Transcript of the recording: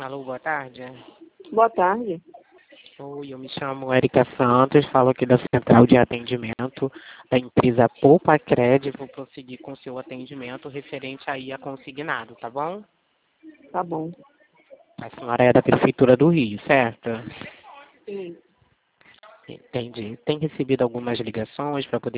Alô, boa tarde. Boa tarde. Oi, eu me chamo Erika Santos, falo aqui da Central de Atendimento da empresa Poupa Crédito. Vou prosseguir com o seu atendimento referente aí a consignado, tá bom? Tá bom. A senhora é da Prefeitura do Rio, certo? Sim. Entendi. Tem recebido algumas ligações para poder